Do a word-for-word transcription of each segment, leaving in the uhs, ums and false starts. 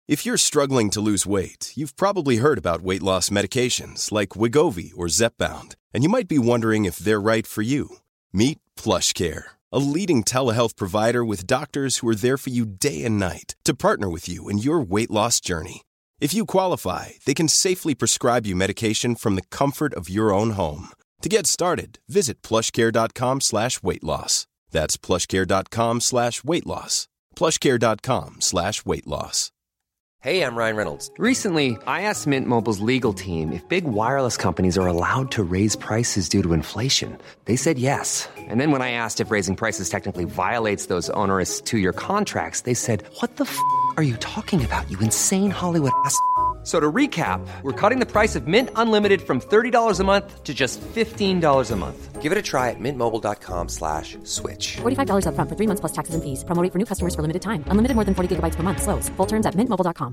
If you're struggling to lose weight, you've probably heard about weight loss medications like Wegovy or Zepbound, and you might be wondering if they're right for you. Meet PlushCare, a leading telehealth provider with doctors who are there for you day and night to partner with you in your weight loss journey. If you qualify, they can safely prescribe you medication from the comfort of your own home. To get started, visit plushcare.com slash weight loss. That's plushcare.com slash weight loss. plushcare.com slash weight loss. Hey, I'm Ryan Reynolds. Recently, I asked Mint Mobile's legal team if big wireless companies are allowed to raise prices due to inflation. They said yes. And then when I asked if raising prices technically violates those onerous two-year contracts, they said, what the f*** are you talking about, you insane Hollywood ass f- So to recap, we're cutting the price of Mint Unlimited from thirty dollars a month to just fifteen dollars a month. Give it a try at mintmobile.com slash switch. forty-five dollars up front for three months plus taxes and fees. Promo rate for new customers for limited time. Unlimited more than forty gigabytes per month. Slows full terms at mint mobile dot com.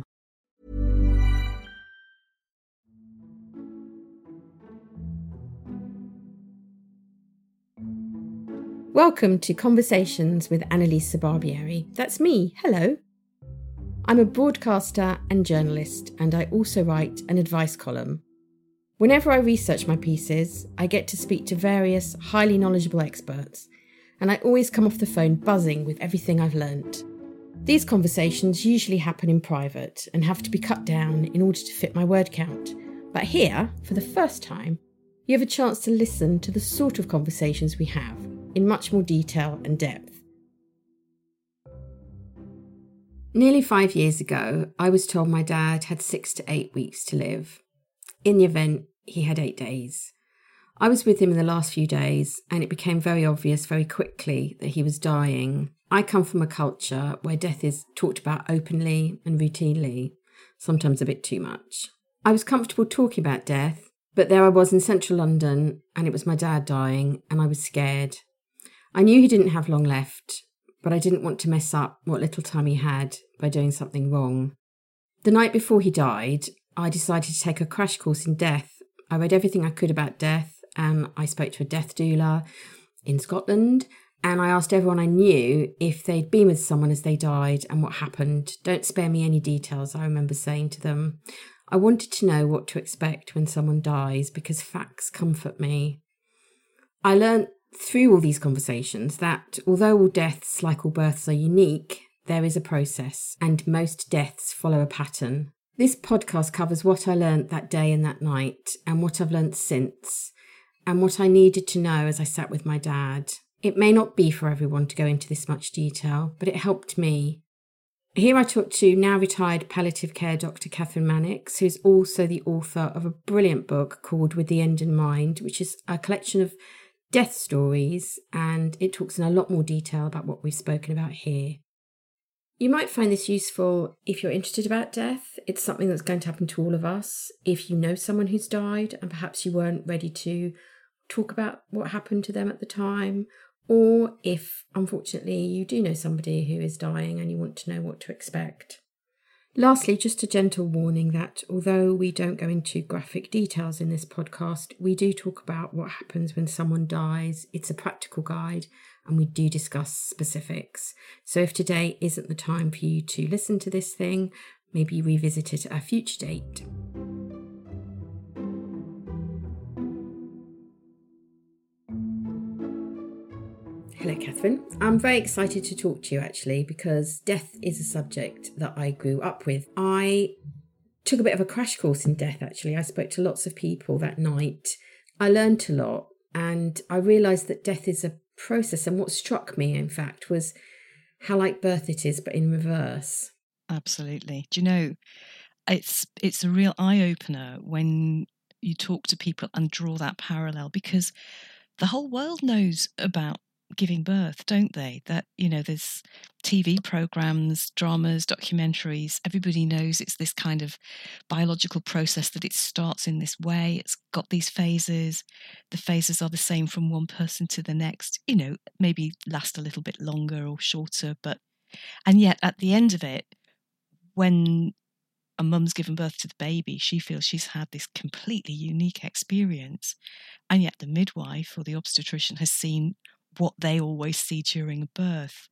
Welcome to Conversations with Annalisa Barbieri. That's me. Hello. I'm a broadcaster and journalist, and I also write an advice column. Whenever I research my pieces, I get to speak to various highly knowledgeable experts, and I always come off the phone buzzing with everything I've learnt. These conversations usually happen in private and have to be cut down in order to fit my word count. But here, for the first time, you have a chance to listen to the sort of conversations we have in much more detail and depth. Nearly five years ago, I was told my dad had six to eight weeks to live. In the event, he had eight days. I was with him in the last few days, and it became very obvious very quickly that he was dying. I come from a culture where death is talked about openly and routinely, sometimes a bit too much. I was comfortable talking about death, but there I was in central London, and it was my dad dying, and I was scared. I knew he didn't have long left, but I didn't want to mess up what little time he had by doing something wrong. The night before he died, I decided to take a crash course in death. I read everything I could about death, and I spoke to a death doula in Scotland, and I asked everyone I knew if they'd been with someone as they died and what happened. Don't spare me any details, I remember saying to them. I wanted to know what to expect when someone dies, because facts comfort me. I learnt through all these conversations that although all deaths, like all births, are unique, there is a process, and most deaths follow a pattern. This podcast covers what I learnt that day and that night, and what I've learnt since, and what I needed to know as I sat with my dad. It may not be for everyone to go into this much detail, but it helped me. Here I talk to now retired palliative care Doctor Catherine Mannix, who's also the author of a brilliant book called With the End in Mind, which is a collection of death stories, and it talks in a lot more detail about what we've spoken about here. You might find this useful if you're interested about death. It's something that's going to happen to all of us. If you know someone who's died and perhaps you weren't ready to talk about what happened to them at the time, or if, unfortunately, you do know somebody who is dying and you want to know what to expect. Lastly, just a gentle warning that although we don't go into graphic details in this podcast, we do talk about what happens when someone dies. It's a practical guide, and we do discuss specifics. So if today isn't the time for you to listen to this thing, maybe revisit it at a future date. Hello, Catherine. I'm very excited to talk to you, actually, because death is a subject that I grew up with. I took a bit of a crash course in death, actually. I spoke to lots of people that night. I learned a lot, and I realised that death is a process. And what struck me, in fact, was how like birth it is, but in reverse. Absolutely. Do you know, it's it's a real eye-opener when you talk to people and draw that parallel, because the whole world knows about giving birth, don't they? That, you know, there's T V programs, dramas, documentaries. Everybody knows it's this kind of biological process, that it starts in this way. It's got these phases. The phases are the same from one person to the next, you know, maybe last a little bit longer or shorter. But, and yet at the end of it, when a mum's given birth to the baby, she feels she's had this completely unique experience. And yet the midwife or the obstetrician has seen what they always see during birth.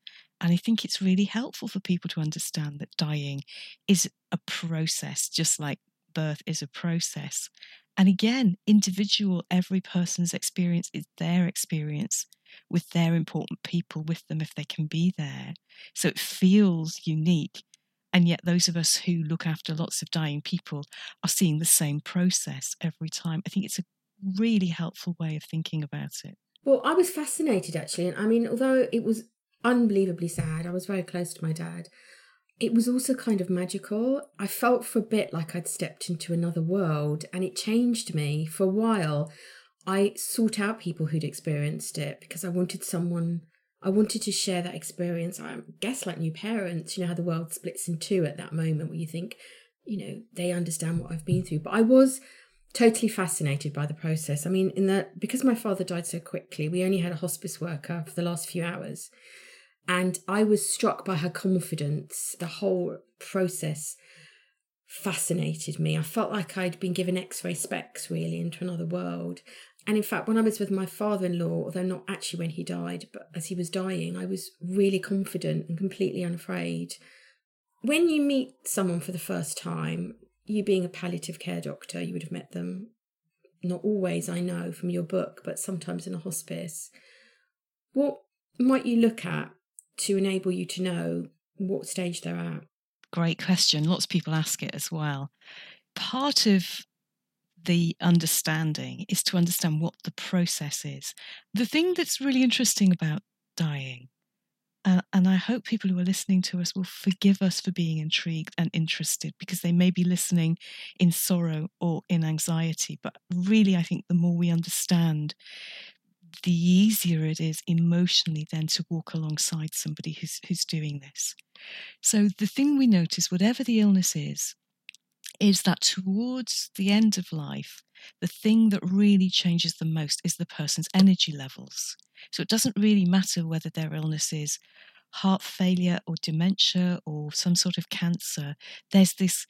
And I think it's really helpful for people to understand that dying is a process, just like birth is a process. And again, individual, every person's experience is their experience with their important people with them if they can be there. So it feels unique. And yet those of us who look after lots of dying people are seeing the same process every time. I think it's a really helpful way of thinking about it. Well, I was fascinated, actually. And I mean, although it was unbelievably sad, I was very close to my dad, it was also kind of magical. I felt for a bit like I'd stepped into another world, and it changed me. For a while, I sought out people who'd experienced it because I wanted someone, I wanted to share that experience. I guess like new parents, you know how the world splits in two at that moment where you think, you know, they understand what I've been through. But I was totally fascinated by the process. I mean, in the because my father died so quickly, we only had a hospice worker for the last few hours. And I was struck by her confidence. The whole process fascinated me. I felt like I'd been given X-ray specs, really, into another world. And in fact, when I was with my father-in-law, although not actually when he died, but as he was dying, I was really confident and completely unafraid. When you meet someone for the first time, you being a palliative care doctor, you would have met them, not always, I know, from your book, but sometimes in a hospice. What might you look at to enable you to know what stage they're at? Great question. Lots of people ask it as well. Part of the understanding is to understand what the process is. The thing that's really interesting about dying, uh, and I hope people who are listening to us will forgive us for being intrigued and interested, because they may be listening in sorrow or in anxiety, but really I think the more we understand, the easier it is emotionally then to walk alongside somebody who's who's doing this. So the thing we notice, whatever the illness is, is that towards the end of life, the thing that really changes the most is the person's energy levels. So it doesn't really matter whether their illness is heart failure or dementia or some sort of cancer. There's this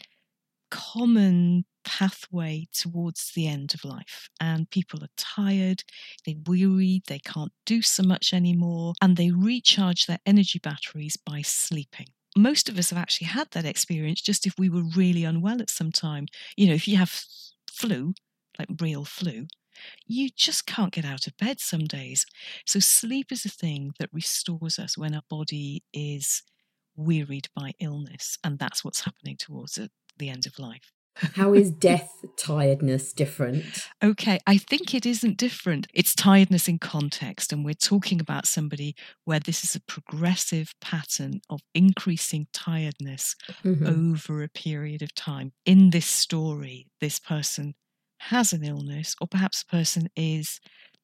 common pathway towards the end of life, and people are tired, they're wearied, they can't do so much anymore, and they recharge their energy batteries by sleeping. Most of us have actually had that experience just if we were really unwell at some time. You know, if you have flu, like real flu, you just can't get out of bed some days. So sleep is a thing that restores us when our body is wearied by illness, and that's what's happening towards it. The end of life. How is death tiredness different? Okay, I think it isn't different. It's tiredness in context, and we're talking about somebody where this is a progressive pattern of increasing tiredness mm-hmm. over a period of time. In this story, this person has an illness, or perhaps the person is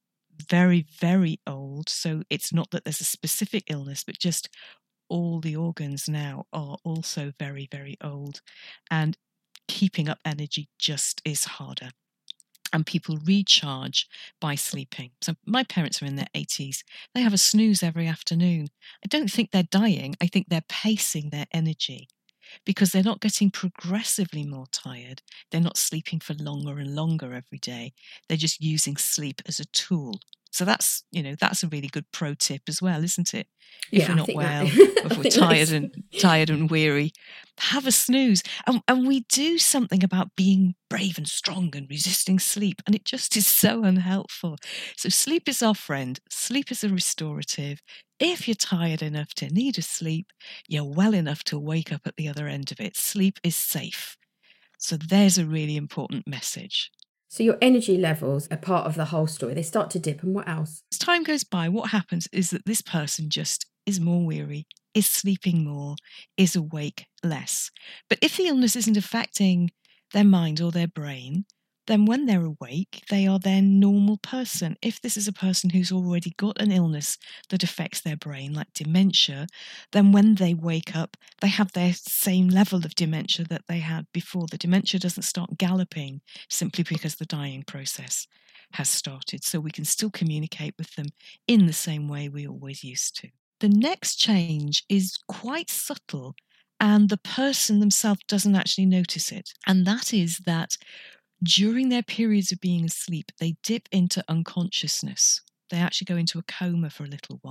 very, very old. So it's not that there's a specific illness, but just all the organs now are also very, very old, and keeping up energy just is harder. And people recharge by sleeping. So my parents are in their eighties. They have a snooze every afternoon. I don't think they're dying. I think they're pacing their energy because they're not getting progressively more tired. They're not sleeping for longer and longer every day. They're just using sleep as a tool. So that's, you know, that's a really good pro tip as well, isn't it? If yeah, you're not well, that, if we're tired and tired and weary, have a snooze. And, and we do something about being brave and strong and resisting sleep, and it just is so unhelpful. So sleep is our friend. Sleep is a restorative. If you're tired enough to need a sleep, you're well enough to wake up at the other end of it. Sleep is safe. So there's a really important message. So your energy levels are part of the whole story. They start to dip, and what else? As time goes by, what happens is that this person just is more weary, is sleeping more, is awake less. But if the illness isn't affecting their mind or their brain, then when they're awake, they are their normal person. If this is a person who's already got an illness that affects their brain, like dementia, then when they wake up, they have their same level of dementia that they had before. The dementia doesn't start galloping simply because the dying process has started. So we can still communicate with them in the same way we always used to. The next change is quite subtle, and the person themselves doesn't actually notice it. And that is that during their periods of being asleep, they dip into unconsciousness. They actually go into a coma for a little while.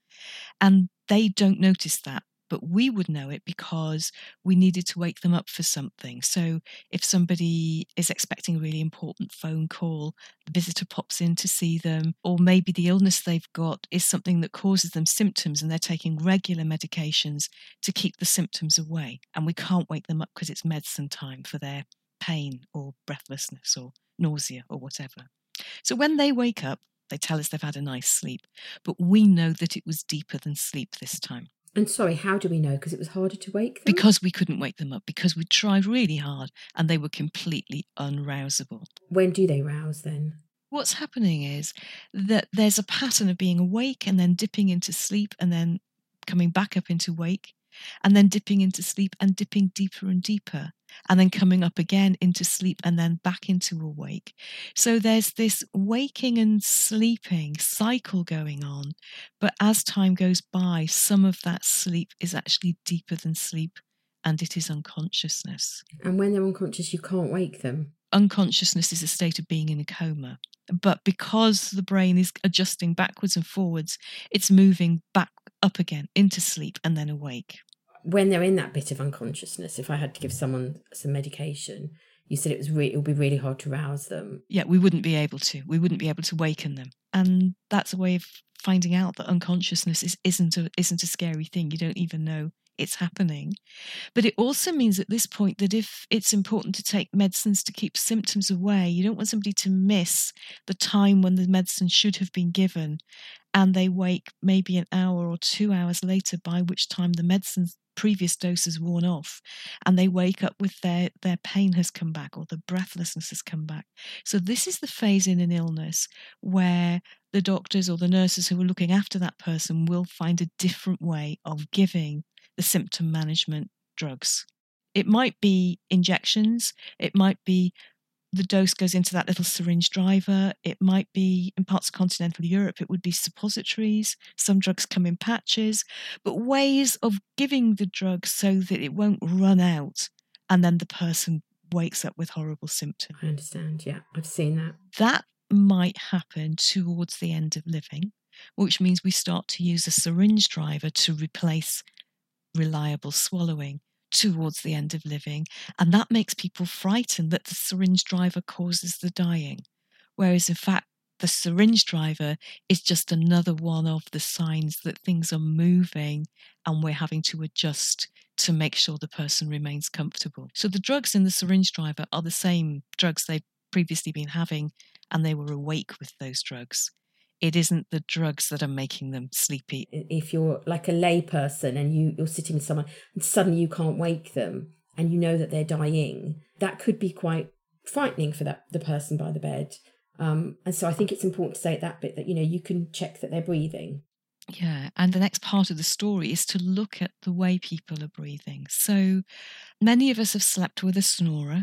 And they don't notice that. But we would know it because we needed to wake them up for something. So if somebody is expecting a really important phone call, the visitor pops in to see them, or maybe the illness they've got is something that causes them symptoms and they're taking regular medications to keep the symptoms away. And we can't wake them up because it's medicine time for their pain or breathlessness or nausea or whatever. So when they wake up, they tell us they've had a nice sleep, but we know that it was deeper than sleep this time. And sorry, how do we know? Because it was harder to wake them? Because we couldn't wake them up, because we tried really hard and they were completely unrousable. When do they rouse then? What's happening is that there's a pattern of being awake and then dipping into sleep and then coming back up into wake and then dipping into sleep and dipping deeper and deeper and then coming up again into sleep and then back into awake. So there's this waking and sleeping cycle going on, but as time goes by, some of that sleep is actually deeper than sleep and it is unconsciousness. And when they're unconscious, you can't wake them? Unconsciousness is a state of being in a coma. But because the brain is adjusting backwards and forwards, it's moving back up again into sleep and then awake. When they're in that bit of unconsciousness, if I had to give someone some medication, you said it was re- it would be really hard to rouse them. Yeah, we wouldn't be able to. We wouldn't be able to waken them. And that's a way of finding out that unconsciousness is, isn't a, isn't a scary thing. You don't even know it's happening. But it also means at this point that if it's important to take medicines to keep symptoms away, you don't want somebody to miss the time when the medicine should have been given and they wake maybe an hour or two hours later, by which time the medicine's previous dose has worn off and they wake up with their, their pain has come back or the breathlessness has come back. So this is the phase in an illness where the doctors or the nurses who are looking after that person will find a different way of giving the symptom management drugs. It might be injections, it might be the dose goes into that little syringe driver, it might be, in parts of continental Europe, it would be suppositories, some drugs come in patches, but ways of giving the drug so that it won't run out and then the person wakes up with horrible symptoms. I understand, yeah, I've seen that. That might happen towards the end of living, which means we start to use a syringe driver to replace reliable swallowing towards the end of living, and that makes people frightened that the syringe driver causes the dying, whereas in fact the syringe driver is just another one of the signs that things are moving and we're having to adjust to make sure the person remains comfortable. So the drugs in the syringe driver are the same drugs they've previously been having and they were awake with those drugs. It isn't the drugs that are making them sleepy. If you're like a lay person and you, you're sitting with someone and suddenly you can't wake them and you know that they're dying, that could be quite frightening for that the person by the bed. Um, and so I think it's important to say at that bit that, you know, you can check that they're breathing. Yeah, and the next part of the story is to look at the way people are breathing. So many of us have slept with a snorer.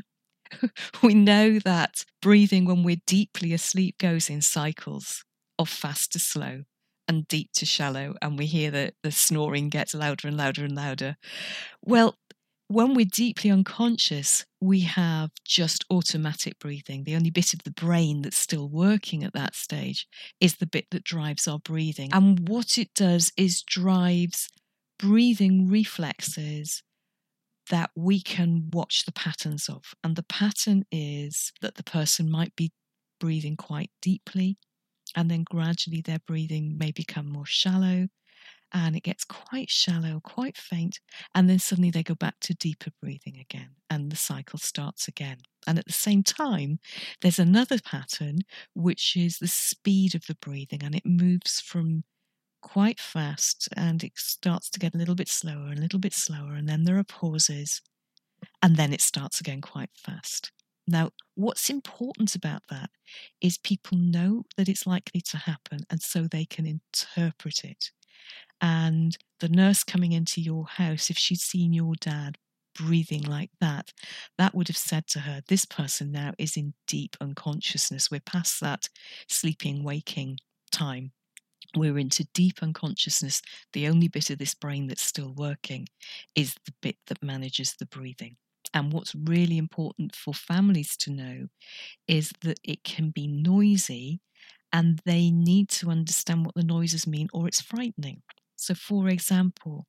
We know that breathing when we're deeply asleep goes in cycles of fast to slow and deep to shallow, and we hear that the snoring gets louder and louder and louder. Well, when we're deeply unconscious, we have just automatic breathing. The only bit of the brain that's still working at that stage is the bit that drives our breathing. And what it does is drives breathing reflexes that we can watch the patterns of. And the pattern is that the person might be breathing quite deeply, and then gradually their breathing may become more shallow, and it gets quite shallow, quite faint, and then suddenly they go back to deeper breathing again, and the cycle starts again. And at the same time, there's another pattern, which is the speed of the breathing, and it moves from quite fast, and it starts to get a little bit slower and a little bit slower, and then there are pauses, and then it starts again quite fast. Now, what's important about that is people know that it's likely to happen, and so they can interpret it. And the nurse coming into your house, if she'd seen your dad breathing like that, that would have said to her, this person now is in deep unconsciousness. We're past that sleeping, waking time. We're into deep unconsciousness. The only bit of this brain that's still working is the bit that manages the breathing. And what's really important for families to know is that it can be noisy and they need to understand what the noises mean, or it's frightening. So, for example,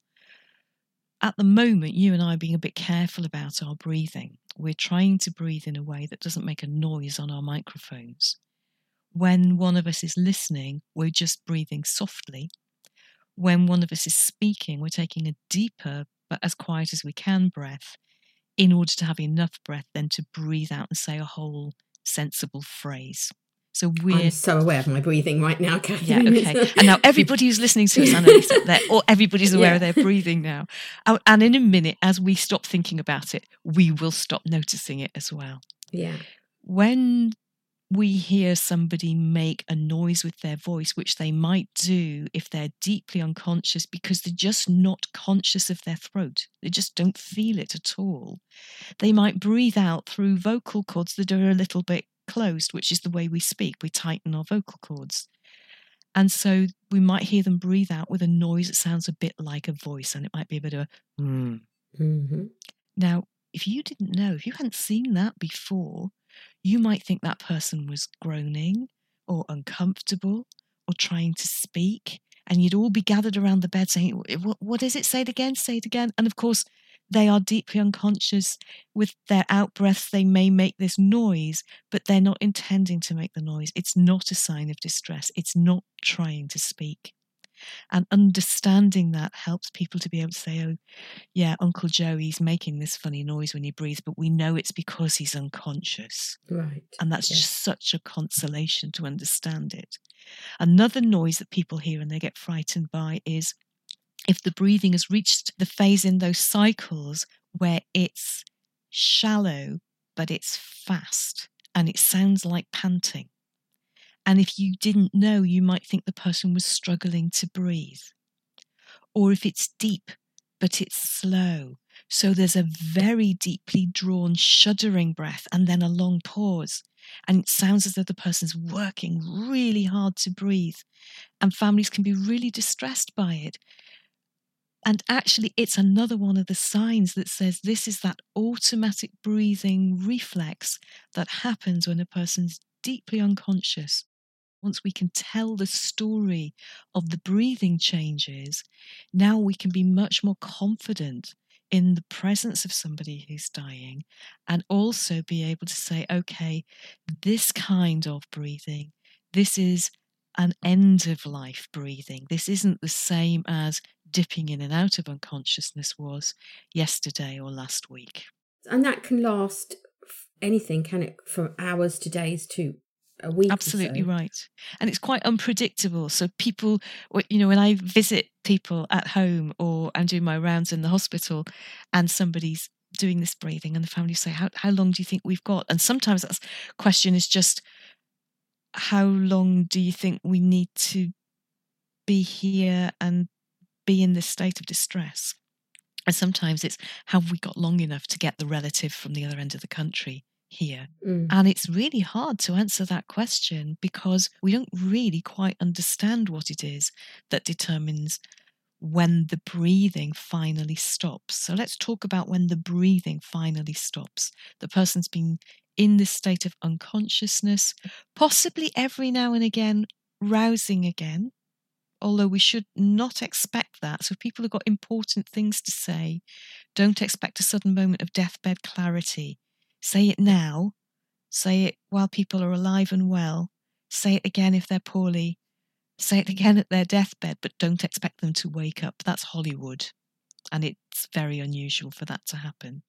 at the moment, you and I are being a bit careful about our breathing. We're trying to breathe in a way that doesn't make a noise on our microphones. When one of us is listening, we're just breathing softly. When one of us is speaking, we're taking a deeper, but as quiet as we can breath in order to have enough breath then to breathe out and say a whole sensible phrase. So we're I'm so aware of my breathing right now, yeah, Catherine. okay. And now everybody who's listening to us, I know that they're, or everybody's aware Yeah. of their breathing now. Oh, and in a minute, as we stop thinking about it, we will stop noticing it as well. Yeah. When we hear somebody make a noise with their voice, which they might do if they're deeply unconscious because they're just not conscious of their throat. They just don't feel it at all. They might breathe out through vocal cords that are a little bit closed, which is the way we speak. We tighten our vocal cords. And so we might hear them breathe out with a noise that sounds a bit like a voice, and it might be a bit of a mm. Mm-hmm. Now, if you didn't know, if you hadn't seen that before, you might think that person was groaning or uncomfortable or trying to speak, and you'd all be gathered around the bed saying, what, what is it? Say it again, say it again. And of course, they are deeply unconscious. With their out-breaths, they may make this noise, but they're not intending to make the noise. It's not a sign of distress. It's not trying to speak. And understanding that helps people to be able to say, oh, yeah, Uncle Joe, he's making this funny noise when he breathes, but we know it's because he's unconscious. Right. And that's Yeah. just such a consolation to understand it. Another noise that people hear and they get frightened by is if the breathing has reached the phase in those cycles where it's shallow, but it's fast and it sounds like panting. And if you didn't know, you might think the person was struggling to breathe. Or if it's deep, but it's slow. So there's a very deeply drawn, shuddering breath and then a long pause. And it sounds as though the person's working really hard to breathe. And families can be really distressed by it. And actually, it's another one of the signs that says this is that automatic breathing reflex that happens when a person's deeply unconscious. Once we can tell the story of the breathing changes, now we can be much more confident in the presence of somebody who's dying and also be able to say, okay, this kind of breathing, this is an end-of-life breathing. This isn't the same as dipping in and out of unconsciousness was yesterday or last week. And that can last anything, can it? From hours to days to a week. Absolutely or so. right. And it's quite unpredictable. So people, you know, when I visit people at home or I'm doing my rounds in the hospital and somebody's doing this breathing and the family say, how, how long do you think we've got? And sometimes that question is just, how long do you think we need to be here and be in this state of distress? And sometimes it's, have we got long enough to get the relative from the other end of the country here? Mm. And it's really hard to answer that question because we don't really quite understand what it is that determines when the breathing finally stops. So let's talk about when the breathing finally stops. The person's been in this state of unconsciousness, possibly every now and again rousing again, although we should not expect that. So if people have got important things to say, don't expect a sudden moment of deathbed clarity. Say it now. Say it while people are alive and well. Say it again if they're poorly. Say it again at their deathbed, but don't expect them to wake up. That's Hollywood. And it's very unusual for that to happen.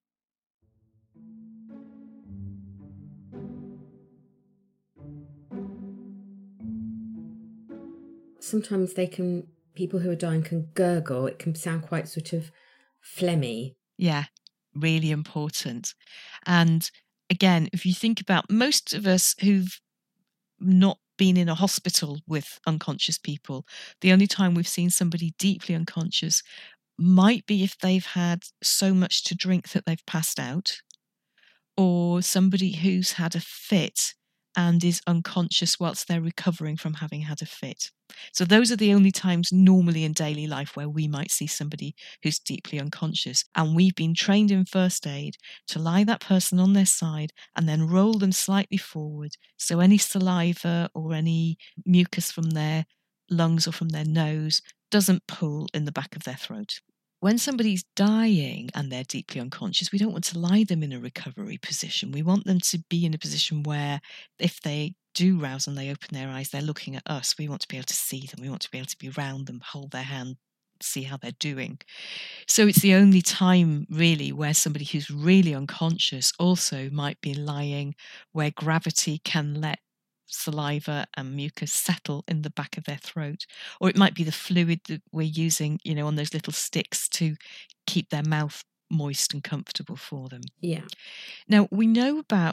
Sometimes they can, people who are dying can gurgle. It can sound quite sort of phlegmy. Yeah, really important. And again, if you think about most of us who've not been in a hospital with unconscious people, the only time we've seen somebody deeply unconscious might be if they've had so much to drink that they've passed out, or somebody who's had a fit and is unconscious whilst they're recovering from having had a fit. So those are the only times normally in daily life where we might see somebody who's deeply unconscious. And we've been trained in first aid to lie that person on their side and then roll them slightly forward. So any saliva or any mucus from their lungs or from their nose doesn't pull in the back of their throat. When somebody's dying and they're deeply unconscious, we don't want to lie them in a recovery position. We want them to be in a position where if they do rouse and they open their eyes, they're looking at us. We want to be able to see them. We want to be able to be around them, hold their hand, see how they're doing. So it's the only time really where somebody who's really unconscious also might be lying where gravity can let saliva and mucus settle in the back of their throat, or it might be the fluid that we're using, you know, on those little sticks to keep their mouth moist and comfortable for them. Yeah. Now, we know about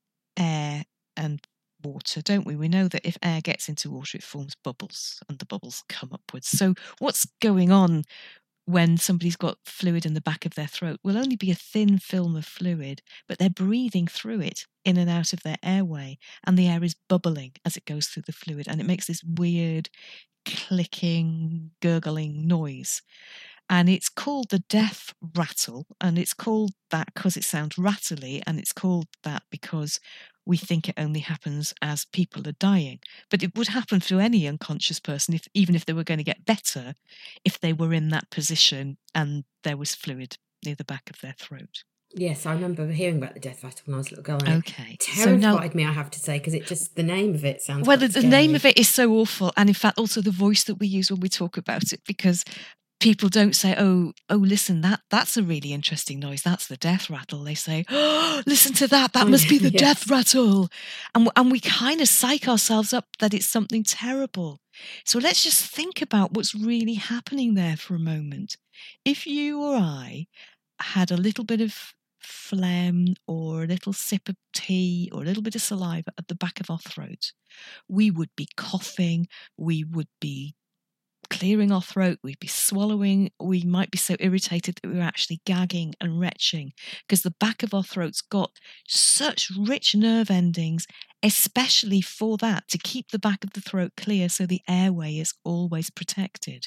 air and water, don't we? We know that if air gets into water, it forms bubbles and the bubbles come upwards. So what's going on when somebody's got fluid in the back of their throat will only be a thin film of fluid, but they're breathing through it in and out of their airway, and the air is bubbling as it goes through the fluid, and it makes this weird clicking, gurgling noise. And it's called the death rattle, and it's called that because it sounds rattly, and it's called that because we think it only happens as people are dying. But it would happen to any unconscious person, if, even if they were going to get better, if they were in that position and there was fluid near the back of their throat. Yes, I remember hearing about the death rattle when I was a little girl. And okay. It terrified so now, me, I have to say, because it just, the name of it sounds Well, the, the name of it it is so awful. And in fact, also the voice that we use when we talk about it, because people don't say, oh, oh, listen, that that's a really interesting noise. That's the death rattle. They say, oh, listen to that. That must be the yes. death rattle. And, and we kind of psych ourselves up that it's something terrible. So let's just think about what's really happening there for a moment. If you or I had a little bit of phlegm or a little sip of tea or a little bit of saliva at the back of our throat, we would be coughing, we would be clearing our throat, we'd be swallowing, we might be so irritated that we were actually gagging and retching, because the back of our throat's got such rich nerve endings, especially for that, to keep the back of the throat clear so the airway is always protected.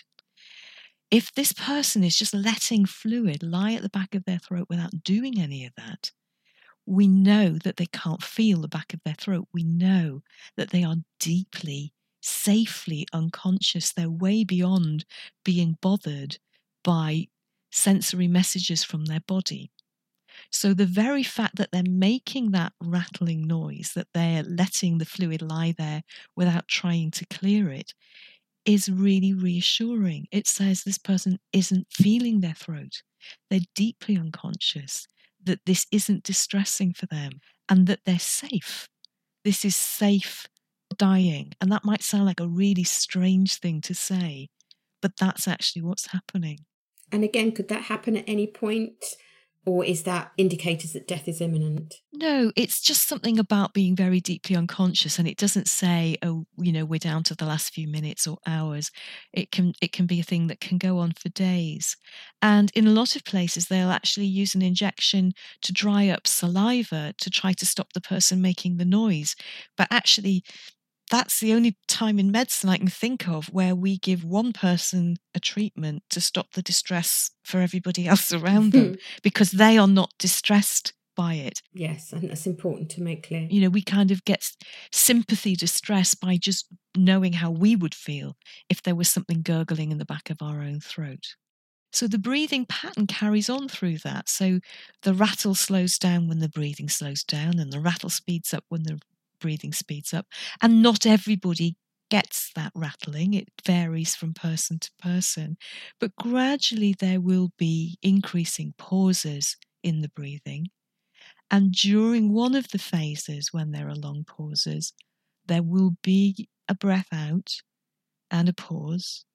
If this person is just letting fluid lie at the back of their throat without doing any of that, we know that they can't feel the back of their throat. We know that they are deeply safely unconscious. They're way beyond being bothered by sensory messages from their body. So the very fact that they're making that rattling noise, that they're letting the fluid lie there without trying to clear it, is really reassuring. It says this person isn't feeling their throat. They're deeply unconscious, that this isn't distressing for them, and that they're safe. This is safe dying. And that might sound like a really strange thing to say, but that's actually what's happening. And again, could that happen at any point? Or is that indicators that death is imminent? No, it's just something about being very deeply unconscious, and it doesn't say, oh, you know, we're down to the last few minutes or hours. It can it can be a thing that can go on for days. And in a lot of places, they'll actually use an injection to dry up saliva to try to stop the person making the noise. But actually, that's the only time in medicine I can think of where we give one person a treatment to stop the distress for everybody else around them, because they are not distressed by it. Yes, I think that's important to make clear. You know, we kind of get sympathy distress by just knowing how we would feel if there was something gurgling in the back of our own throat. So the breathing pattern carries on through that. So the rattle slows down when the breathing slows down, and the rattle speeds up when the breathing speeds up. And not everybody gets that rattling. It varies from person to person. But gradually there will be increasing pauses in the breathing. And during one of the phases, when there are long pauses, there will be a breath out and a pause.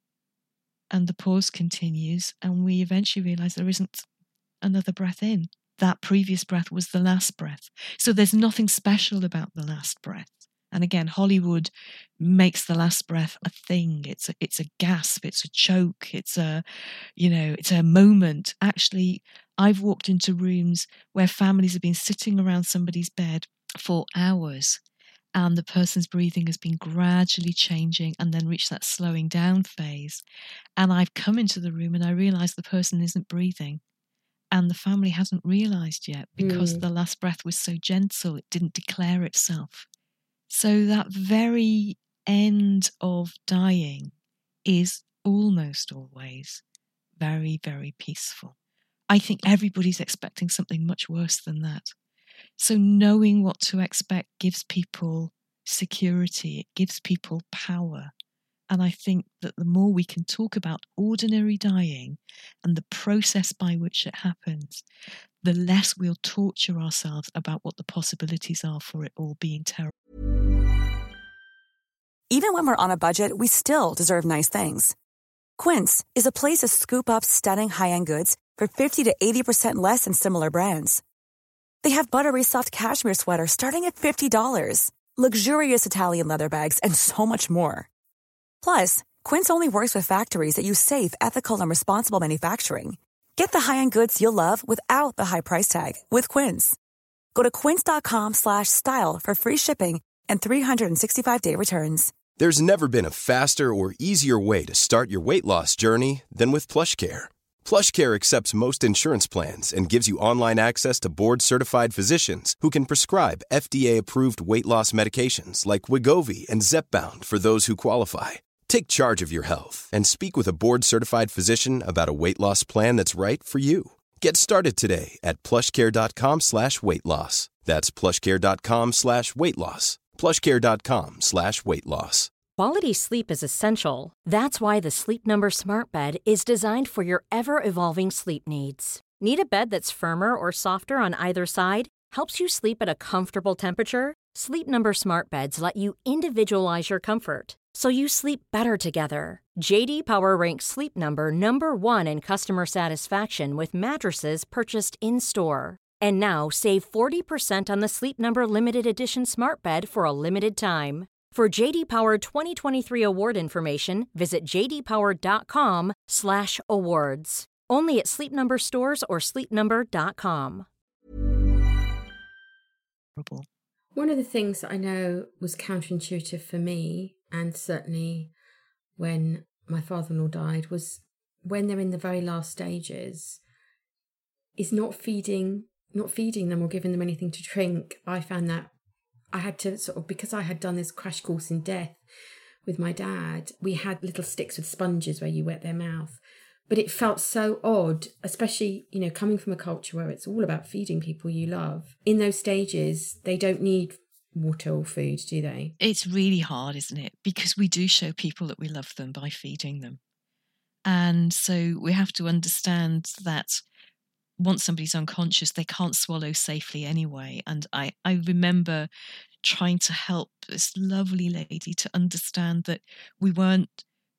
And the pause continues, and we eventually realise there isn't another breath in. That previous breath was the last breath. So there's nothing special about the last breath. And again, Hollywood makes the last breath a thing. It's a, it's a gasp, it's a choke, it's a, you know, it's a moment. Actually, I've walked into rooms where families have been sitting around somebody's bed for hours, and the person's breathing has been gradually changing and then reached that slowing down phase. And I've come into the room and I realise the person isn't breathing. And the family hasn't realised yet, because mm. the last breath was so gentle, it didn't declare itself. So that very end of dying is almost always very, very peaceful. I think everybody's expecting something much worse than that. So knowing what to expect gives people security, it gives people power. And I think that the more we can talk about ordinary dying and the process by which it happens, the less we'll torture ourselves about what the possibilities are for it all being terrible. Even when we're on a budget, we still deserve nice things. Quince is a place to scoop up stunning high-end goods for fifty to eighty percent less than similar brands. They have buttery soft cashmere sweaters starting at fifty dollars, luxurious Italian leather bags, and so much more. Plus, Quince only works with factories that use safe, ethical, and responsible manufacturing. Get the high-end goods you'll love without the high price tag with Quince. Go to quince.com slash style for free shipping and three sixty-five day returns. There's never been a faster or easier way to start your weight loss journey than with PlushCare. PlushCare accepts most insurance plans and gives you online access to board-certified physicians who can prescribe F D A-approved weight loss medications like Wegovy and Zepbound for those who qualify. Take charge of your health and speak with a board-certified physician about a weight loss plan that's right for you. Get started today at plushcare.com slash weight loss. That's plushcare.com slash weight loss. plushcare.com slash weight loss. Quality sleep is essential. That's why the Sleep Number Smart Bed is designed for your ever-evolving sleep needs. Need a bed that's firmer or softer on either side? Helps you sleep at a comfortable temperature? Sleep Number Smart Beds let you individualize your comfort, so you sleep better together. J D Power ranks Sleep Number number one in customer satisfaction with mattresses purchased in-store. And now save forty percent on the Sleep Number Limited Edition Smart Bed for a limited time. For J D Power twenty twenty-three award information, visit jdpower.com slash awards. Only at Sleep Number stores or sleep number dot com. One of the things that I know was counterintuitive for me, and certainly when my father-in-law died, was when they're in the very last stages, is not feeding, not feeding them or giving them anything to drink. I found that I had to sort of, because I had done this crash course in death with my dad, we had little sticks with sponges where you wet their mouth. But it felt so odd, especially, you know, coming from a culture where it's all about feeding people you love. In those stages, they don't need water or food, do they? It's really hard, isn't it? Because we do show people that we love them by feeding them. And so we have to understand that once somebody's unconscious, they can't swallow safely anyway. And I, I remember trying to help this lovely lady to understand that we weren't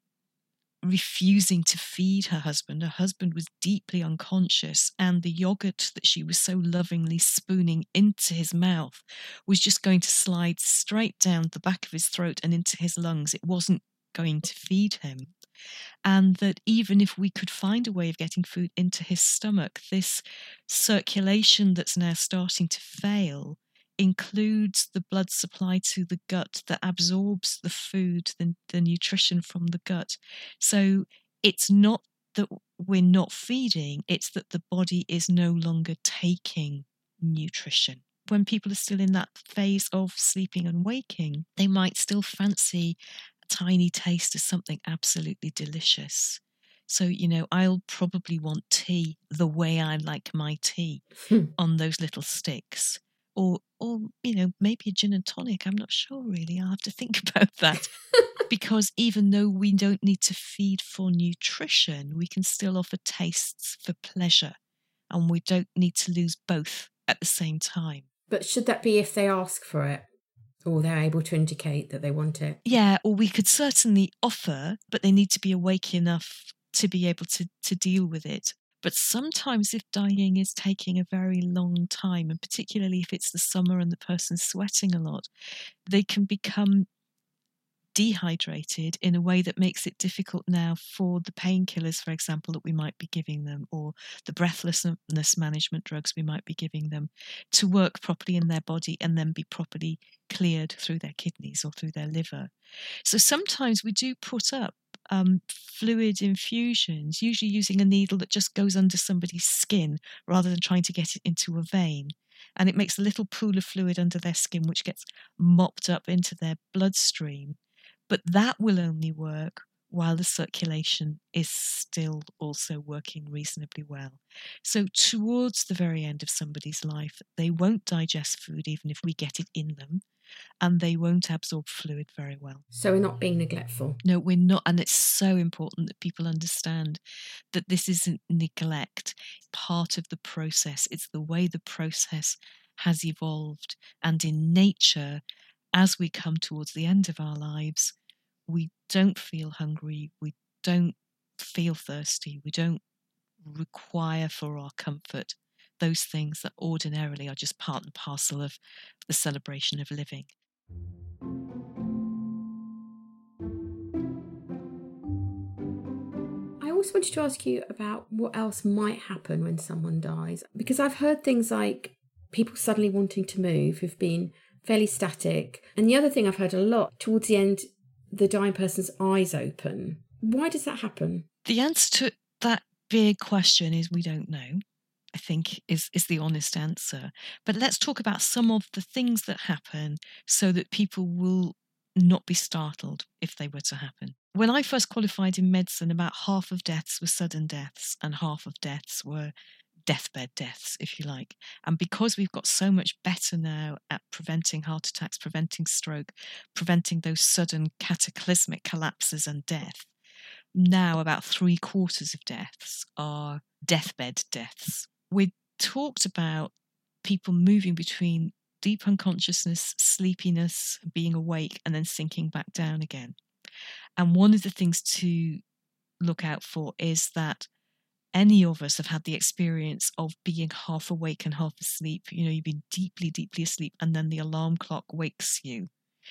refusing to feed her husband. Her husband was deeply unconscious, and the yogurt that she was so lovingly spooning into his mouth was just going to slide straight down the back of his throat and into his lungs. It wasn't going to feed him. And that even if we could find a way of getting food into his stomach, this circulation that's now starting to fail includes the blood supply to the gut that absorbs the food, the, the nutrition from the gut. So it's not that we're not feeding, it's that the body is no longer taking nutrition. When people are still in that phase of sleeping and waking, they might still fancy a tiny taste of something absolutely delicious. So, you know, I'll probably want tea the way I like my tea on those little sticks. Or, or, you know, maybe a gin and tonic. I'm not sure, really. I'll have to think about that. Because even though we don't need to feed for nutrition, we can still offer tastes for pleasure. And we don't need to lose both at the same time. But should that be if they ask for it? Or they're able to indicate that they want it? Yeah, or we could certainly offer, but they need to be awake enough to be able to, to deal with it. But sometimes if dying is taking a very long time, and particularly if it's the summer and the person's sweating a lot, they can become dehydrated in a way that makes it difficult now for the painkillers, for example, that we might be giving them, or the breathlessness management drugs we might be giving them, to work properly in their body and then be properly cleared through their kidneys or through their liver. So sometimes we do put up Um, fluid infusions, usually using a needle that just goes under somebody's skin rather than trying to get it into a vein. And it makes a little pool of fluid under their skin which gets mopped up into their bloodstream. But that will only work while the circulation is still also working reasonably well. So towards the very end of somebody's life, they won't digest food even if we get it in them, and they won't absorb fluid very well. So we're not being neglectful. No, we're not. And it's so important that people understand that this isn't neglect. It's part of the process. It's the way the process has evolved. And in nature, as we come towards the end of our lives, we don't feel hungry, we don't feel thirsty, we don't require for our comfort those things that ordinarily are just part and parcel of the celebration of living. I also wanted to ask you about what else might happen when someone dies, because I've heard things like people suddenly wanting to move who've been fairly static. And the other thing I've heard a lot, towards the end, the dying person's eyes open. Why does that happen? The answer to that big question is we don't know, I think is, is the honest answer. But let's talk about some of the things that happen so that people will not be startled if they were to happen. When I first qualified in medicine, about half of deaths were sudden deaths and half of deaths were deathbed deaths, if you like. And because we've got so much better now at preventing heart attacks, preventing stroke, preventing those sudden cataclysmic collapses and death, now about three quarters of deaths are deathbed deaths. We talked about people moving between deep unconsciousness, sleepiness, being awake, and then sinking back down again. And one of the things to look out for is that any of us have had the experience of being half awake and half asleep. You know, you've been deeply, deeply asleep, and then the alarm clock wakes you.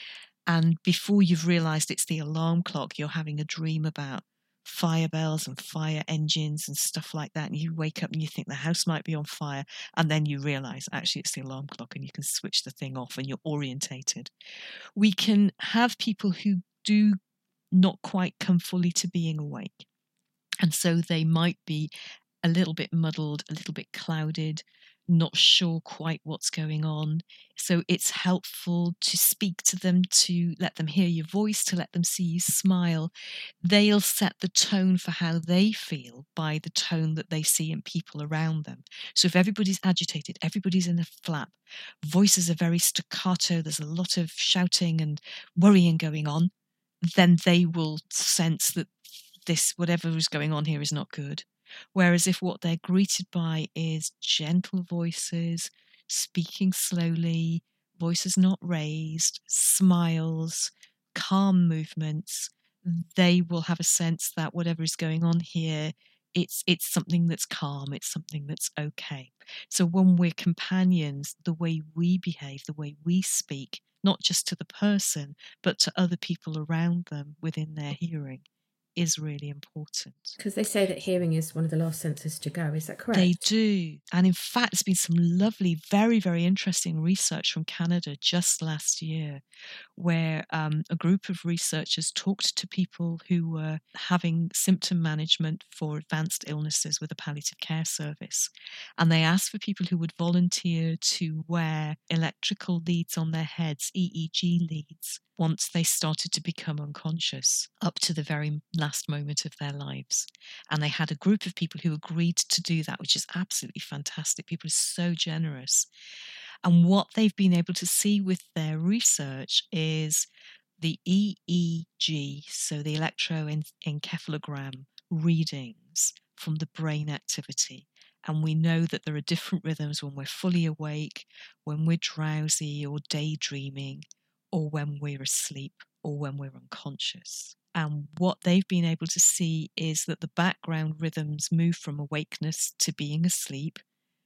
And before you've realised it's the alarm clock, you're having a dream about fire bells and fire engines and stuff like that. And you wake up and you think the house might be on fire. And then you realise actually it's the alarm clock and you can switch the thing off and you're orientated. We can have people who do not quite come fully to being awake. And so they might be a little bit muddled, a little bit clouded, not sure quite what's going on. So it's helpful to speak to them, to let them hear your voice, to let them see you smile. They'll set the tone for how they feel by the tone that they see in people around them. So if everybody's agitated, everybody's in a flap, voices are very staccato, there's a lot of shouting and worrying going on, then they will sense that this, whatever is going on here, is not good. Whereas if what they're greeted by is gentle voices, speaking slowly, voices not raised, smiles, calm movements, they will have a sense that whatever is going on here, it's it's something that's calm, it's something that's okay. So when we're companions, the way we behave, the way we speak, not just to the person, but to other people around them within their hearing, is really important. Because they say that hearing is one of the last senses to go, is that correct? They do. And in fact, there's been some lovely, very, very interesting research from Canada just last year, where um, a group of researchers talked to people who were having symptom management for advanced illnesses with a palliative care service. And they asked for people who would volunteer to wear electrical leads on their heads, E E G leads, once they started to become unconscious, up to the very last moment of their lives. And they had a group of people who agreed to do that, which is absolutely fantastic. People are so generous. And what they've been able to see with their research is the E E G, so the electroencephalogram readings from the brain activity. And we know that there are different rhythms when we're fully awake, when we're drowsy or daydreaming, or when we're asleep, or when we're unconscious. And what they've been able to see is that the background rhythms move from awakeness to being asleep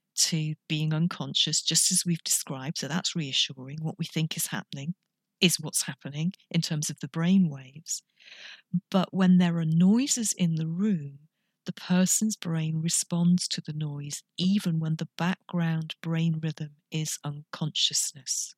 to being unconscious, just as we've described. So that's reassuring. What we think is happening is what's happening in terms of the brain waves. But when there are noises in the room, the person's brain responds to the noise, even when the background brain rhythm is unconsciousness.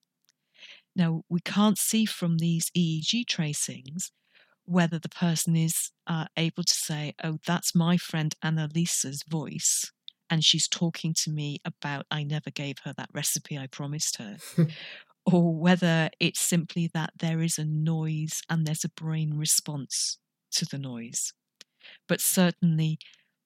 Now, we can't see from these E E G tracings whether the person is uh, able to say, oh, that's my friend Annalisa's voice, and she's talking to me about I never gave her that recipe I promised her, or whether it's simply that there is a noise and there's a brain response to the noise. But certainly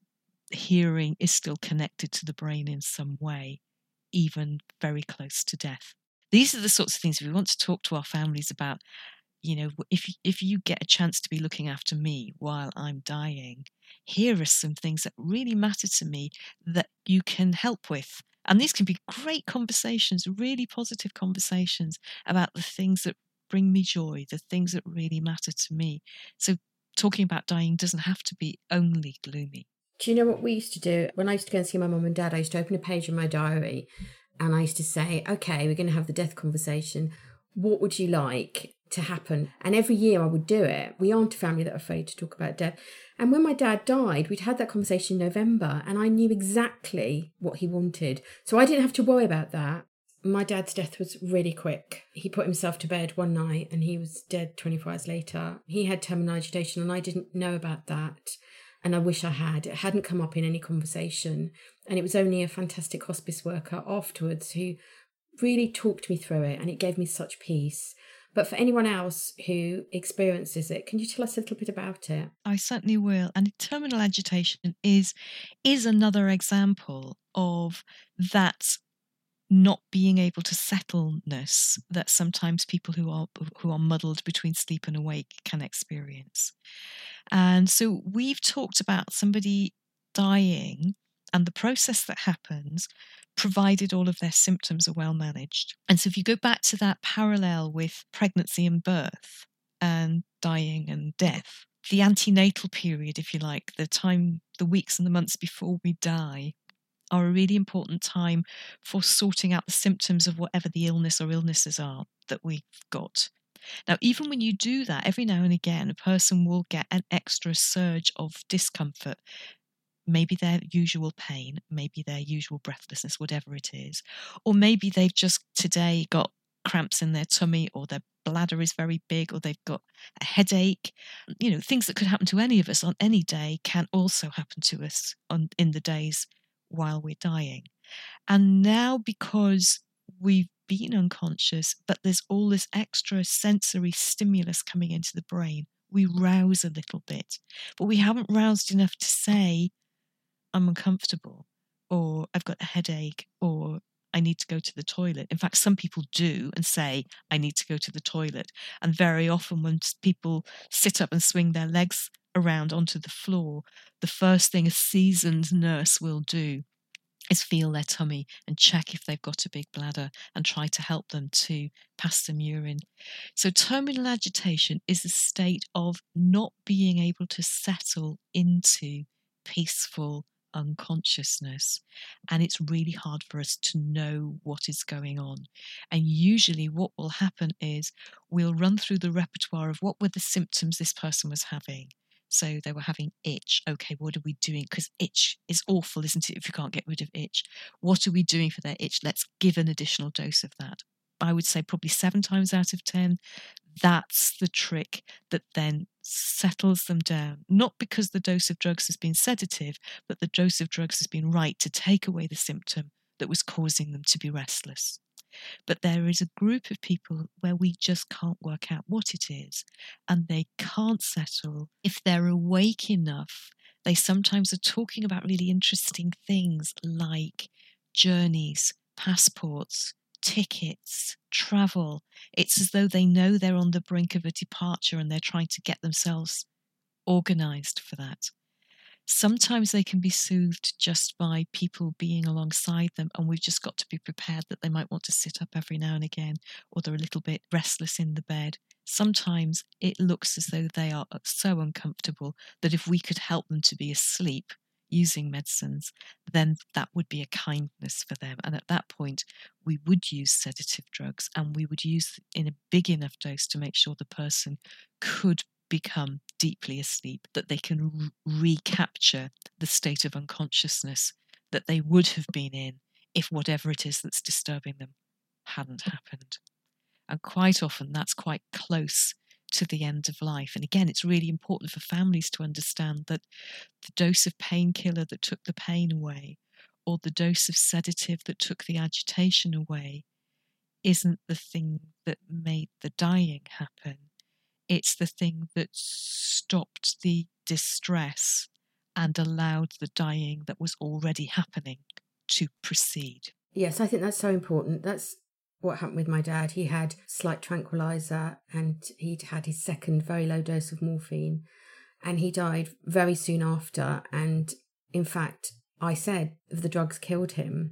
hearing is still connected to the brain in some way, even very close to death. These are the sorts of things we want to talk to our families about. You know, if if you get a chance to be looking after me while I'm dying, here are some things that really matter to me that you can help with. And these can be great conversations, really positive conversations about the things that bring me joy, the things that really matter to me. So talking about dying doesn't have to be only gloomy. Do you know what we used to do? When I used to go and see my mum and dad, I used to open a page in my diary and I used to say, okay, we're going to have the death conversation. What would you like to happen? And every year I would do it. We aren't a family that are afraid to talk about death. And when my dad died, we'd had that conversation in November and I knew exactly what he wanted. So I didn't have to worry about that. My dad's death was really quick. He put himself to bed one night and he was dead twenty-four hours later. He had terminal agitation and I didn't know about that. And I wish I had. It hadn't come up in any conversation. And it was only a fantastic hospice worker afterwards who really talked me through it, and it gave me such peace. But for anyone else who experiences it, can you tell us a little bit about it? I certainly will. And terminal agitation is is another example of that not being able to settleness that sometimes people who are who are muddled between sleep and awake can experience. And so we've talked about somebody dying and the process that happens, provided all of their symptoms are well managed. And so if you go back to that parallel with pregnancy and birth and dying and death, the antenatal period, if you like, the time, the weeks and the months before we die, are a really important time for sorting out the symptoms of whatever the illness or illnesses are that we've got. Now, even when you do that, every now and again, a person will get an extra surge of discomfort, maybe their usual pain, maybe their usual breathlessness, whatever it is. Or maybe they've just today got cramps in their tummy, or their bladder is very big, or they've got a headache. You know, things that could happen to any of us on any day can also happen to us on in the days while we're dying. And now, because we've been unconscious, but there's all this extra sensory stimulus coming into the brain, we rouse a little bit, but we haven't roused enough to say, I'm uncomfortable, or I've got a headache, or I need to go to the toilet. In fact, some people do and say, I need to go to the toilet. And very often when people sit up and swing their legs around onto the floor, the first thing a seasoned nurse will do is feel their tummy and check if they've got a big bladder and try to help them to pass some urine. So terminal agitation is a state of not being able to settle into peaceful unconsciousness, and it's really hard for us to know what is going on. And usually what will happen is we'll run through the repertoire of what were the symptoms this person was having. So they were having itch. Okay, what are we doing? Because itch is awful, isn't it, if you can't get rid of itch? What are we doing for their itch? Let's give an additional dose of that. I would say probably seven times out of ten, that's the trick that then settles them down. Not because the dose of drugs has been sedative, but the dose of drugs has been right to take away the symptom that was causing them to be restless. But there is a group of people where we just can't work out what it is, and they can't settle. If they're awake enough, they sometimes are talking about really interesting things like journeys, passports, tickets, travel. It's as though they know they're on the brink of a departure and they're trying to get themselves organised for that. Sometimes they can be soothed just by people being alongside them, and we've just got to be prepared that they might want to sit up every now and again, or they're a little bit restless in the bed. Sometimes it looks as though they are so uncomfortable that if we could help them to be asleep using medicines, then that would be a kindness for them. And at that point, we would use sedative drugs, and we would use in a big enough dose to make sure the person could become deeply asleep, that they can re- recapture the state of unconsciousness that they would have been in if whatever it is that's disturbing them hadn't happened. And quite often that's quite close to the end of life. And again, it's really important for families to understand that the dose of painkiller that took the pain away, or the dose of sedative that took the agitation away, isn't the thing that made the dying happen. it's the thing that stopped the distress and allowed the dying that was already happening to proceed. Yes, I think that's so important. That's what happened with my dad. He had slight tranquilizer and he'd had his second very low dose of morphine, and he died very soon after. And in fact, I said the drugs killed him,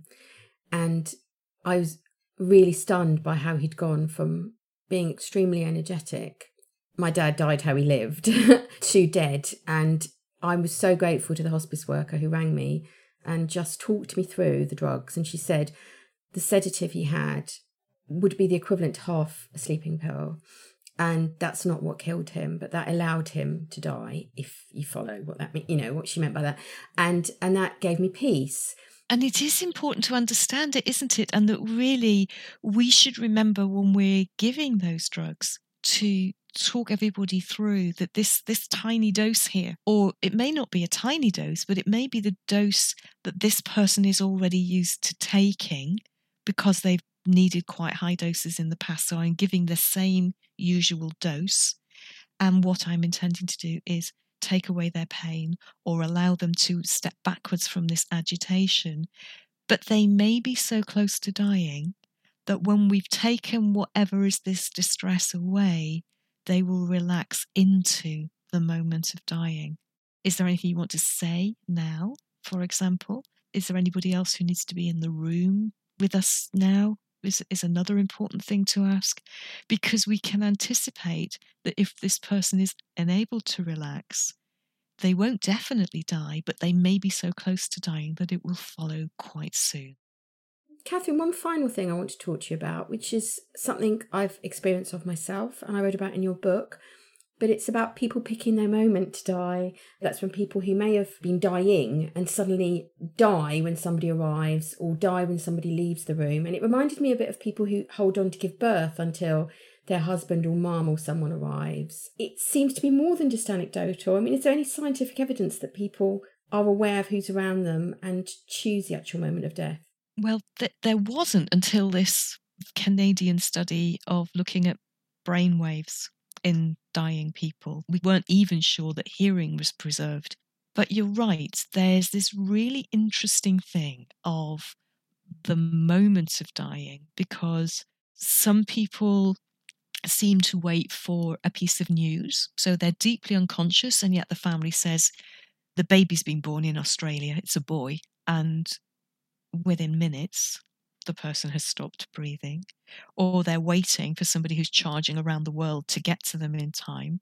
and I was really stunned by how he'd gone from being extremely energetic. My dad died how he lived to dead. And I was so grateful to the hospice worker who rang me and just talked me through the drugs. And she said the sedative he had would be the equivalent to half a sleeping pill. And that's not what killed him, but that allowed him to die, if you follow what that mean, you know, what she meant by that. And and that gave me peace. And it is important to understand it, isn't it? And that really we should remember when we're giving those drugs to talk everybody through that this this tiny dose here, or it may not be a tiny dose, but it may be the dose that this person is already used to taking because they've needed quite high doses in the past. So I'm giving the same usual dose. And what I'm intending to do is take away their pain or allow them to step backwards from this agitation. But they may be so close to dying that when we've taken whatever is this distress away, they will relax into the moment of dying. Is there anything you want to say now, for example? Is there anybody else who needs to be in the room with us now? Is, is another important thing to ask, because we can anticipate that if this person is unable to relax, they won't definitely die, but they may be so close to dying that it will follow quite soon. Catherine, one final thing I want to talk to you about, which is something I've experienced of myself and I wrote about in your book, but it's about people picking their moment to die. That's when people who may have been dying and suddenly die when somebody arrives or die when somebody leaves the room. And it reminded me a bit of people who hold on to give birth until their husband or mum or someone arrives. It seems to be more than just anecdotal. I mean, is there any scientific evidence that people are aware of who's around them and choose the actual moment of death? Well, th- there wasn't until this Canadian study of looking at brainwaves in dying people. We weren't even sure that hearing was preserved. But you're right, there's this really interesting thing of the moment of dying, because some people seem to wait for a piece of news. So they're deeply unconscious, and yet the family says, the baby's been born in Australia, it's a boy. And within minutes, the person has stopped breathing, or they're waiting for somebody who's charging around the world to get to them in time,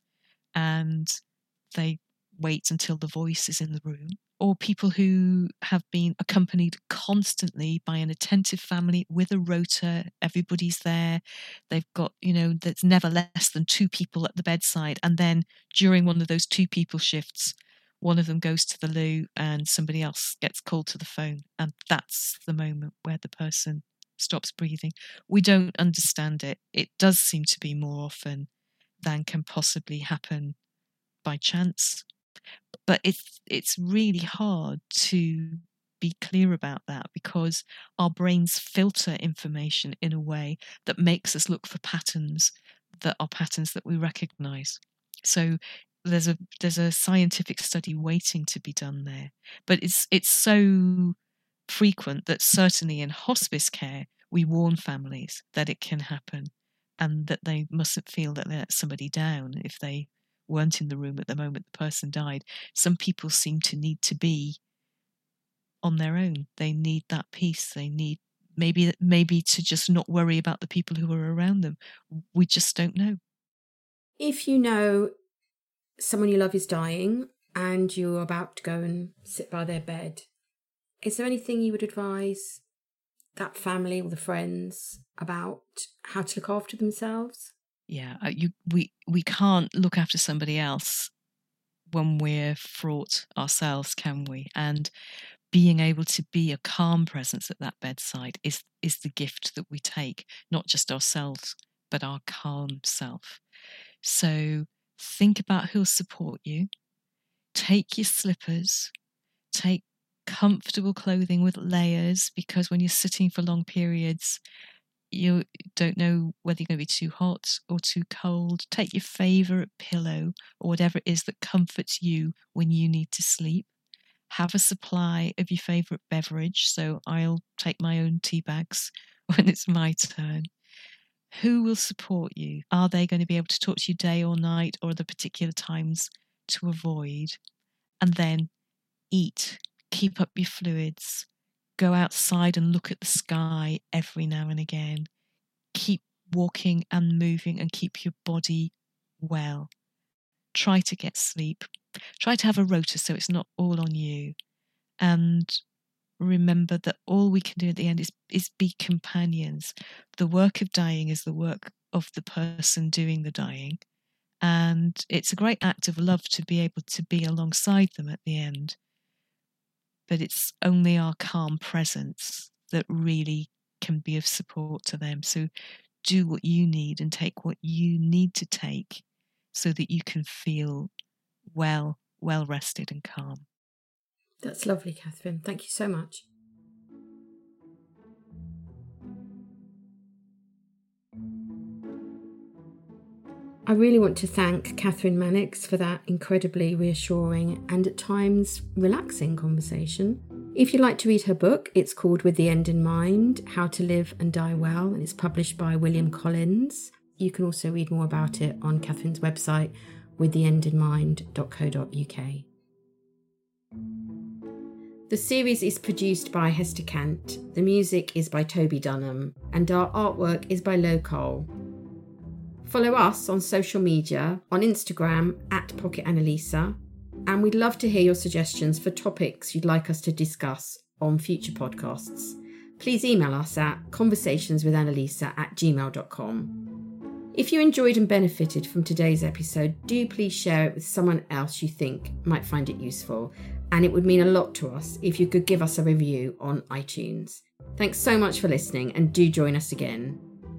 and they wait until the voice is in the room. Or people who have been accompanied constantly by an attentive family with a rota, everybody's there, they've got, you know, there's never less than two people at the bedside, and then during one of those two people shifts, one of them goes to the loo and somebody else gets called to the phone, and that's the moment where the person stops breathing. We don't understand it. It does seem to be more often than can possibly happen by chance. But it's it's really hard to be clear about that, because our brains filter information in a way that makes us look for patterns that are patterns that we recognise. So there's a there's a scientific study waiting to be done there. But it's it's so frequent that certainly in hospice care we warn families that it can happen, and that they mustn't feel that they let somebody down if they weren't in the room at the moment the person died. Some people seem to need to be on their own. They need that peace. They need maybe maybe to just not worry about the people who are around them. We just don't know. If you know someone you love is dying and you're about to go and sit by their bed, is there anything you would advise that family or the friends about how to look after themselves? Yeah, you we we can't look after somebody else when we're fraught ourselves, can we? And being able to be a calm presence at that bedside is is the gift that we take, not just ourselves, but our calm self. So think about who'll support you. Take your slippers. Take comfortable clothing with layers, because when you're sitting for long periods, you don't know whether you're going to be too hot or too cold, take your favourite pillow or whatever it is that comforts you when you need to sleep. Have a supply of your favourite beverage, so I'll take my own tea bags when it's my turn. Who will support you? Are they going to be able to talk to you day or night, or are there particular times to avoid? And then eat, keep up your fluids, go outside and look at the sky every now and again. Keep walking and moving and keep your body well. Try to get sleep. Try to have a rota so it's not all on you. And remember that all we can do at the end is, is be companions. The work of dying is the work of the person doing the dying. And it's a great act of love to be able to be alongside them at the end. But it's only our calm presence that really can be of support to them. So do what you need and take what you need to take so that you can feel well, well rested and calm. That's lovely, Catherine. Thank you so much. I really want to thank Catherine Mannix for that incredibly reassuring and at times relaxing conversation. If you'd like to read her book, it's called With the End in Mind, How to Live and Die Well, and it's published by William Collins. You can also read more about it on Catherine's website, with the end in mind dot co dot uk. The series is produced by Hester Kant, the music is by Toby Dunham, and our artwork is by Lo Cole. Follow us on social media, on Instagram at Pocket Annalisa, and we'd love to hear your suggestions for topics you'd like us to discuss on future podcasts. Please email us at conversationswithannalisa at gmail dot com. If you enjoyed and benefited from today's episode, do please share it with someone else you think might find it useful, and it would mean a lot to us if you could give us a review on iTunes. Thanks so much for listening, and do join us again.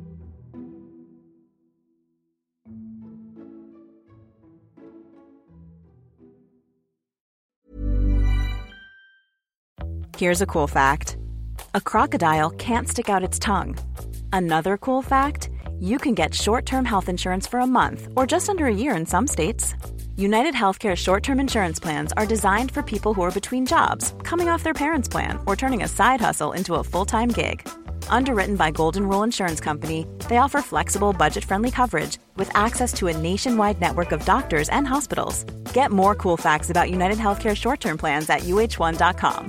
Here's a cool fact. A crocodile can't stick out its tongue. Another cool fact, you can get short-term health insurance for a month or just under a year in some states. United Healthcare short-term insurance plans are designed for people who are between jobs, coming off their parents' plan, or turning a side hustle into a full-time gig. Underwritten by Golden Rule Insurance Company, they offer flexible, budget-friendly coverage with access to a nationwide network of doctors and hospitals. Get more cool facts about United Healthcare short-term plans at U H one dot com.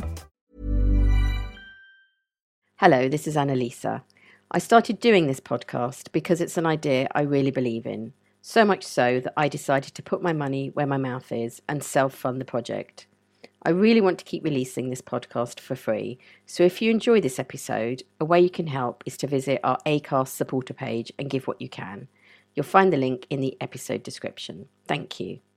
Hello, this is Annalisa. I started doing this podcast because it's an idea I really believe in, so much so that I decided to put my money where my mouth is and self-fund the project. I really want to keep releasing this podcast for free, so if you enjoy this episode, a way you can help is to visit our Acast supporter page and give what you can. You'll find the link in the episode description. Thank you.